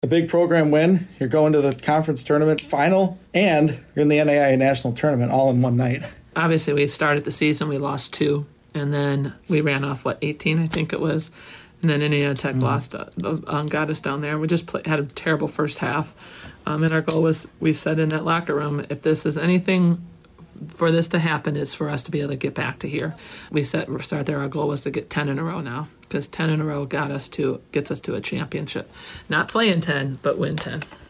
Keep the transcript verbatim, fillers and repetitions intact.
A big program win. You're going to the conference tournament final, and you're in the N A I A national tournament all in one night. Obviously, we started the season, we lost two, and then we ran off, what, eighteen, I think it was. And then Indiana Tech mm-hmm. lost, uh, um, got us down there. We just play, had a terrible first half. Um, and our goal was, we said in that locker room, if this is anything for this to happen, is for us to be able to get back to here. We set start there. Our goal was to get ten in a row now, because ten in a row got us to gets us to a championship. Not playing ten, but win ten.